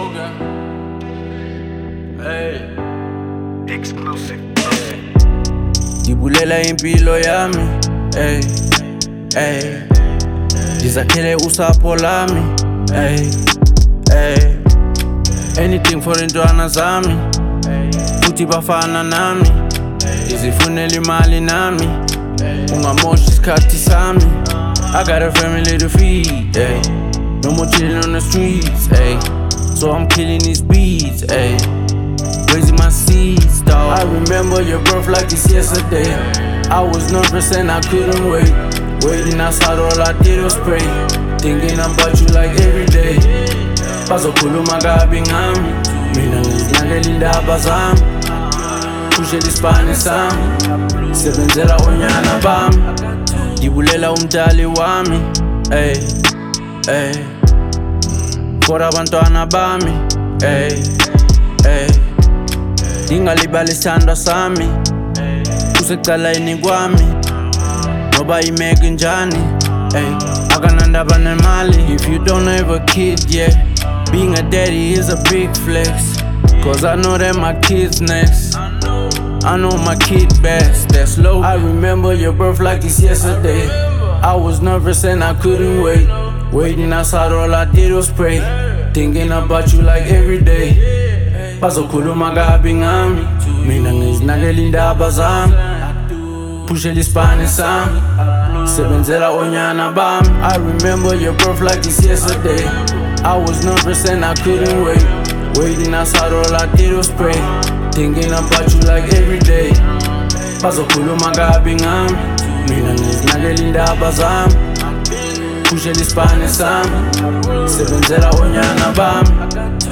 Sugar. Hey. Exclusive. Ngibulela impilo yami, hey, hey. Ngizakhele usapho lami, hey, hey. Anything for intwana zami, futhi bafana nami. Ngizifunela imali nami, ungamosha isikhathi sami. I got a family to feed, hey. No more chilling on the streets, hey. So I'm killing these beats, hey. Raising my seeds, dawg. I remember your birth like it's yesterday. I was nervous and I couldn't wait. Waiting outside, all I did was pray. Thinking about you like every day. Bazokhuluma kabi ngami, mina ngizinakela indaba zami. Pushela isibani sami, sebenzela onyana bami. Ngibulela umdali wami, hey, hey. For abantwana bami, hey, hey. Ngingalibali isithandwa sami, kusecaleni kwami. Noba imeke njani, hey. Akanandaba nemali. If you don't have a kid yet, being a daddy is a big flex. Cause I know that my kid's next. I know my kid best, that's low. I remember your birth like it's yesterday. I was nervous and I couldn't wait. Waiting outside, all I did was pray. Thinking about you like every day. Bazokhuluma kabi ngami, mina ngizinakela indaba zami. Pushela isibani sami, sebenzela onyana bami. I remember your birth like it's yesterday. I was nervous and I couldn't wait. Waiting outside, all I did was pray. Thinking about you like every day. Bazokhuluma kabi ngami, mina ngizinakela indaba zami. Pushela isibani sami, sebenzela onyana bami.